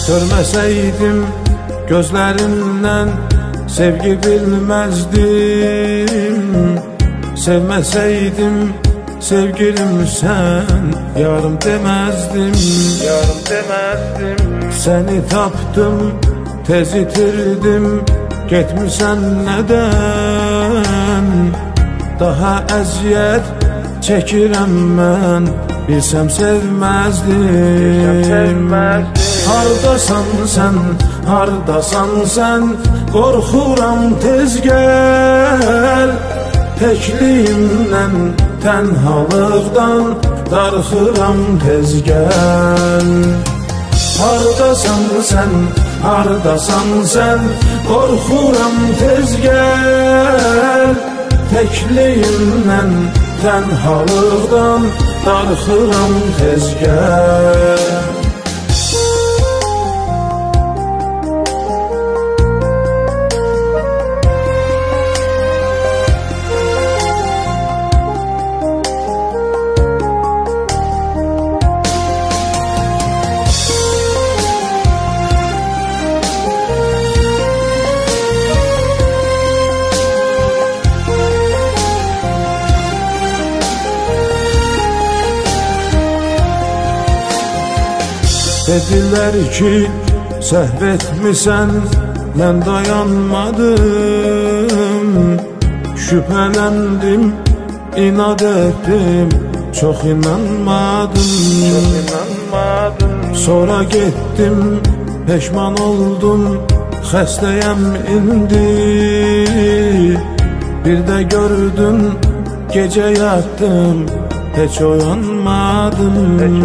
Görməsəydim gözlərindən sevgi bilməzdim. Sevməsəydim sevgilim sən yarım deməzdim. Səni tapdım, tez itirdim, getmirsən nədən? Daha əziyyət çəkirəm mən, bilsəm sevməzdim. Hardasan sən, hardasan sən, qorxuram tez gəl. Təkliyimdən, tənhalıqdan darxıram tez gəl. Hardasan sən, hardasan sən, qorxuram tez gəl. Təkliyimdən, tənhalıqdan darxıram tez gəl. Dedilər ki, səhv etmisən, mən dayanmadım. Şübhələndim, inad etdim, çox inanmadım. Sonra getdim, peşman oldum, xəstəyəm indi. Bir də gördüm, gecə yatdım, heç oyanmadım.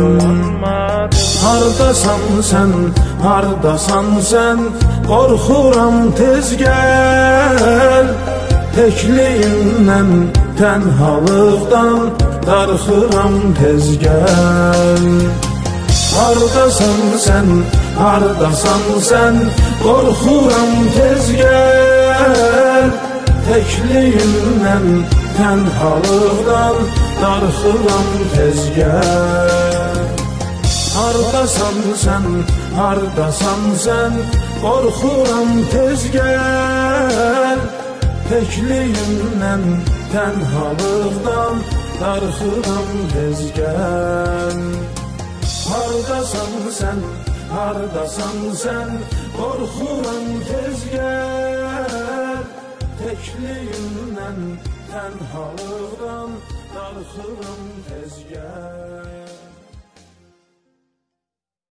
Hardasan sən, hardasan sən, qorxuram tez gəl. Təkliyimdən, tənhalıqdan darxıram tez gəl. Hardasan sən, hardasan sən, qorxuram tez gəl. Təkliyimdən, tənhalıqdan darxıram tez gəl. Hardasan sən, hardasan sən, qorxuram tez gəl. Təkliyimdən, tənhalıqdan darxıram tez gəl. Hardasan sən, hardasan sən, qorxuram tez gəl. Təkliyimdən, tənhalıqdan darxıram tez gəl.